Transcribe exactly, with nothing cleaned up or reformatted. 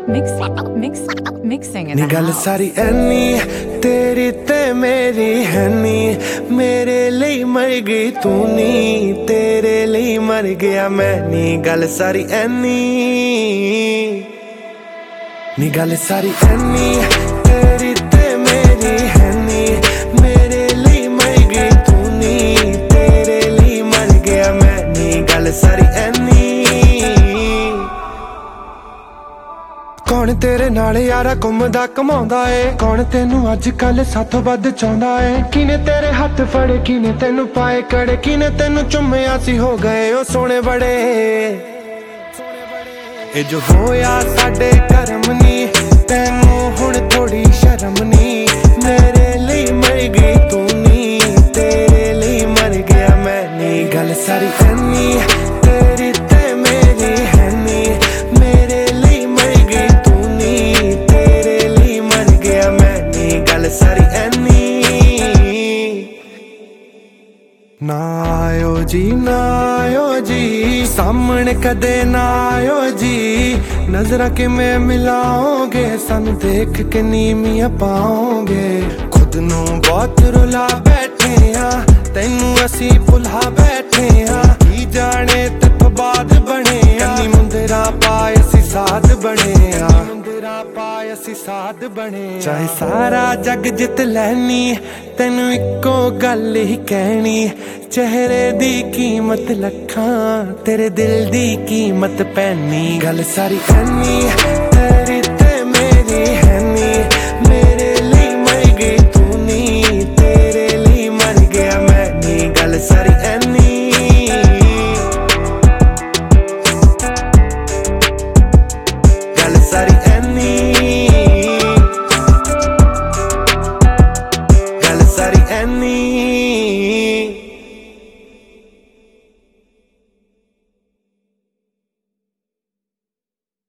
Mix, mix, mixing in नी the गल house. सारी ऐनी तेरी ते मेरी है नी, मेरे लिए मर गई तू नी, तेरे लिए मर गया मैं नी। गल सारी ऐनी नी गल सारी ऐनी तेरी ते मेरी है नी, मेरे लिए मर गई तू नी, तेरे लिए मर गया मैं नी। गल सारी ऐनी कौन तेरे नाल यारा घुमदा घुमाउंदा ए, कौन तेनू अज कल साथों वध चाहुंदा ए। किने तेरे हथ फड़े किने तेनू पाए कड़े, किने तेनू चुम्मिया सी हो गए ओ सोने बड़े। ए जो होया साडे करम नी, तेनू हुण थोड़ी शर्म नी, मेरे लिए मर गई तू नी, तेरे लिए मर गया मैं नी। गल सारी ऐनी तेरी ते मेरी है नी, मेरे लिए मर गई तू नी, तेरे लिए मर गया मैं नी। गल सारी ऐनी ना आयो जी ना आयो जी, सामने कदे ना आयो जी, नजरा किवें मिलाओगे सानू देख के नीवियां पाओगे। खुद नू बहुत रुला बैठे आ, तैनू असी भुला बैठे आ, की जाने तक बाद बने आ, नी मुंदरा पाए असी साध बने आ, मुंदरा पाए असी साध बने। चाहे सारा जग जित लैनी, तैनू इक्को गल ही कहनी, चेहरे दी कीमत लखां, तेरे दिल दी कीमत पैनी। गल सारी ऐनी तेरी ते मेरी